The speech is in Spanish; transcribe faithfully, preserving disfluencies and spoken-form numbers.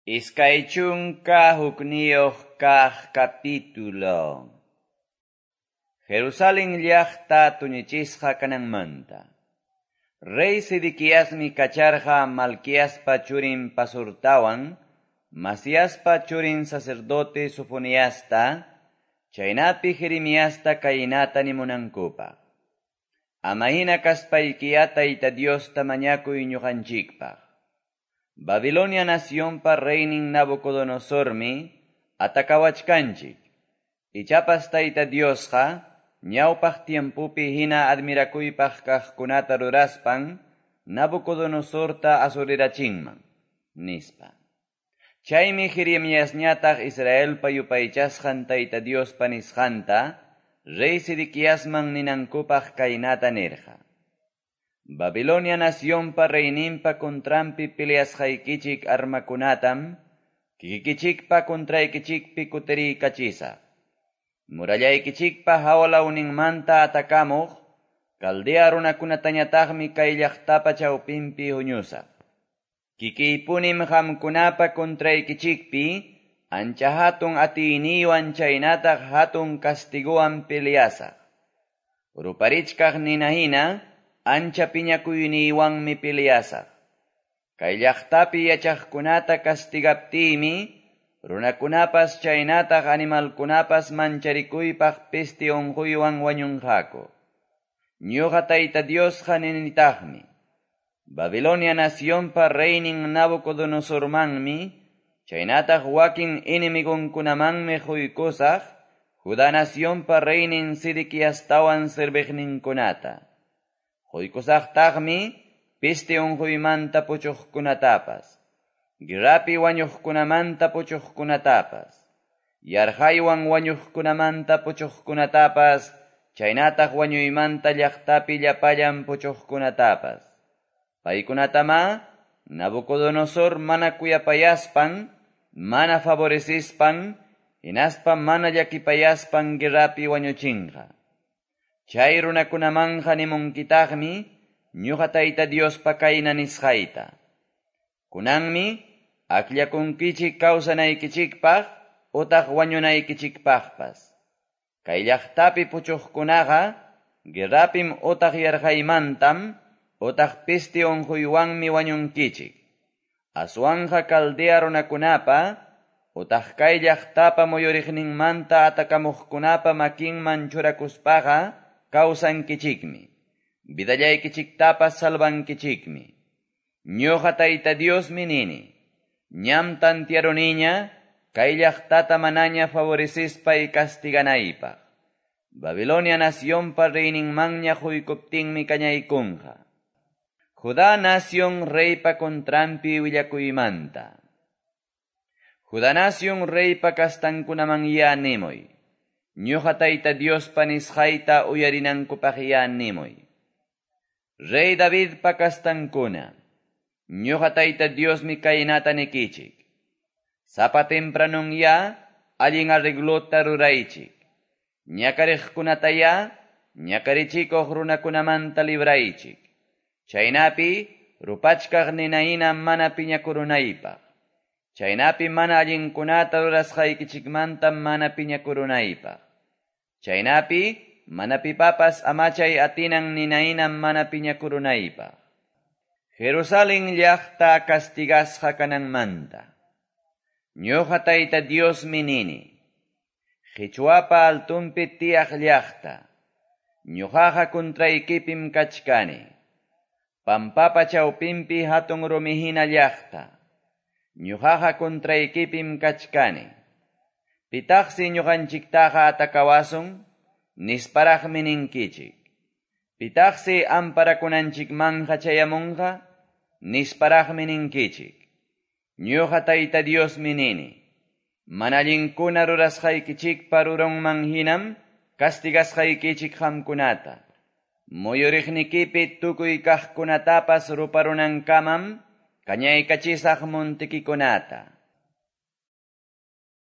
Iskaychunka hukniyuq kaq capítulo. Jerusalén llaqta tuñichisqa kananmanta. Rey Sidiquiasmi kacharqa Malquiaspa churin Pasurtawan, Masiaspa churin sacerdote Sofoniasta, chaynapi Jeremiasta kaynata nimunankupaq. Amahina kaspaykiata ita Diosta mañakuy ñuqanchikpaq. Babilonia nacionpa reinin Nabucodonosormi atakawachkanchik. Ichapas tayta Diosqa ñawpaq tiempupi hina admirakuypaq kaqkunata ruraspan Nabucodonosorta asurirachinman, nispa. Chaymi Jeremiasñataq Israelpa yupaychasqan tayta Diospa nisqanta Rey Sidiquiasman ninankupaq kaynata nirqa. Babilonia nacionpa reyninpa contrampi peleasqaykichik armakunatam, kikikichikpa contraykichikpi kutirikachisaq. Murallaykichikpa hawlawninmanta atakamuq, Caldea runakunatañataqmi kay llaqtapa chawpinpi huñusaq. Kikiypunim qamkunapa contraykichikpi, ancha hatun atiyniwan chaynataq hatun kastiguwan peleasaq. Ruparichkaq ninahina, ancha piñakuyniwanmi peleasaq. Kay llaqtapi yachaqkunata kastigaptiymi, runakunapas chaynataq animalkunapas mancharikuypaq pesti unquywan wañunqaku. Ñuqa tayta Diosqa ninitaqmi. Babilonia nacionpa reinin Nabucodonosormanmi, chaynataq wakin inimigunkunamanmi quykusaq, Judá nacionpa reinin Sidiquiastawan sirviqninkunata. Quykusaqtaqmi pesti unquymanta puchuqkunatapas, guerrapi wañuqkunamanta puchuqkunatapas, yarqaywan wañuqkunamanta puchuqkunatapas, chaynataq wañuymanta llaqtapi llapallan puchuqkunatapas. Paykunatama Nabucodonosor mana kuyapayaspan, mana favorecispan, hinaspa mana llakipayaspan guerrapi wañuchinqa. Chay runakunamanja nimunkitaqmi, ñuqa tayta Diospa kayna nisqayta. Kunanmi, aklakunkichik kawsanaykichikpaq, utaq wañunaykichikpaqpas. Kay llaqtapi puchuqkunaqa, guerrapim utaq yarqaymantam, utaq pesti unquywanmi wañunkichik. Aswanja Caldea runakunapa, utaq kay llaqtapa muyuriqninmanta atakamuqkunapa makinman churakuspaqa, kawsankichikmi. Vidallaykichiktapas salvankichikmi. Ñuqa tayta Diosmi nini. Ñam tantiaruniña, kay llaqtata manaña favorecispay castiganaypaq. Babilonia nacionpa reyninmanña huykuptinmi kañaykunqa. Judá nación reypa contrampi willakuymanta. Judá nación reypa kastankunaman ya nimuy. Ñuqa tayta Diospa nisqayta uyarinankupaq ya nimuy. Rey Davidpa kastankuna, ñuqa tayta Diosmi kaynata nikichik. Sapa tempranun ya, allin arreglota ruraychik. Ñakariqkunata ya, ñakarichikuq runakunamanta libraychik. Chaynapi, rupachkaq ninayna mana piñakurunaypaq. Chaynapi mana allinkunata rurasqaykichikmanta mana piñakurunaypaq. Chaynapi, mana pipapas amachay atinan ninayna mana piñakurunaypaq. Jerusalén llaqta castigasqa kananmanta. Ñuqa tayta Diosmi nini. Qichwapa altunpi tiyaq llaqta. Ñuqaqa contraykipim kachkani. Pampapa chawpinpi hatun rumihina llaqta. Ñuqaqa contraykipim kachkani. Pitaqsi ñuqanchiktaqa atakawasun, nisparaqmi ninkichik. Pitaqsi amparakunanchikmanja chayamunqa, nisparaqmi ninkichik. Ñuqa tayta Diosmi nini. Manallinkuna rurasqaykichikpa ruronman hinam, kastigasqaykichik qamkunata. Muyuriqnikipi tukuy kaqkunatapas ruparunankamam, kañaykachisaq muntikikunata.